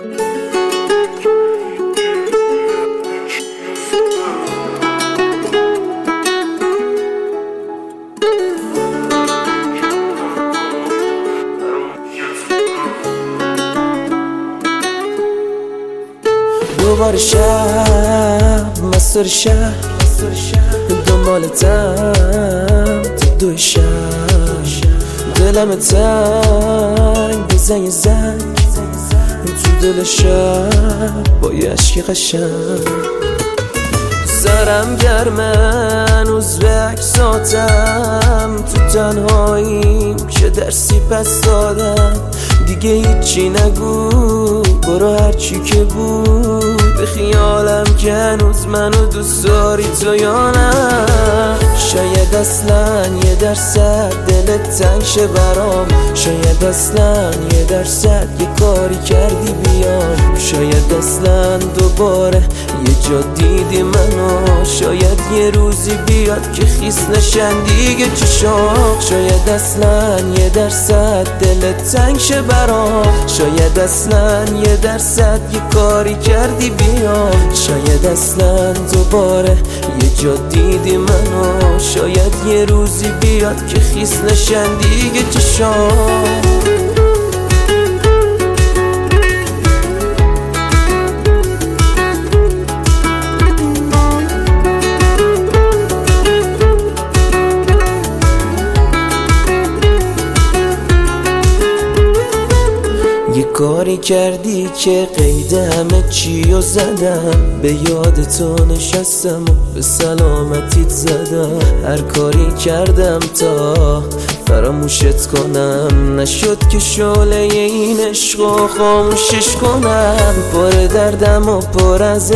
دوباره شب مستر شهر دنبالتم تا 2 شب دلم تنگ بزن یه زنگ تو دل شب با یه عشق قشنگ سرم گرمه هنوز به عکساتم تو تنهاییم که درسی پس دادم دیگه هیچی نگو برو هرچی که بود به خیالم که هنوز منو دوست داری تو یا نه شاید اصلا 1% دلت تنگ شه برام شاید اصلا 1% یه کاری کردی بیام شاید اصلا دوباره یه جا دیدی منو شاید یه روزی بیاد که خیس نشن دیگه چشام شاید اصلا 1% دلت تنگ شه برام شاید اصلا 1% یه کاری کردی بیام شاید اصلا دوباره یه جا دیدی منو شاید یه روزی بیاد که خیس نشن دیگه چشام یه کاری کردی که قید همه چیو زدم به یاد تو نشستم و به سلامتیت زدم هر کاری کردم تا فراموشت کنم نشد که شعله این عشقو خاموشش کنم پر دردم و پر از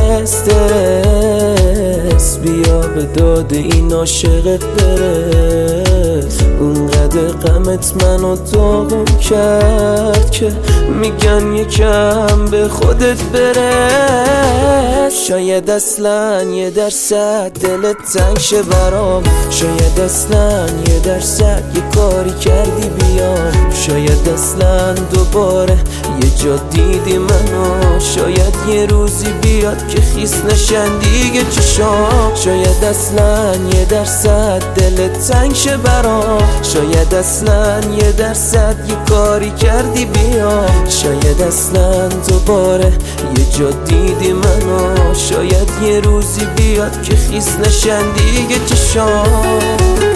استرس بیا به داد این عاشقت برس اونقدر غمت منو داغون کرد که میگن یکم به خودت برس شاید اصلا 1% دلت تنگ شه برام شاید اصلا 1% یه کاری کردی بیام شاید اصلا دوباره یه جا دیدی منو شاید یه روزی بیاد که خیس نشن دیگه چشام شاید اصلا 1% دلت تنگ شه برام شاید اصلا 1% یه کاری کردی بیام شاید اصلا دوباره یه جا دیدی منو شاید یه روزی بیاد که خیس نشن دیگه چشام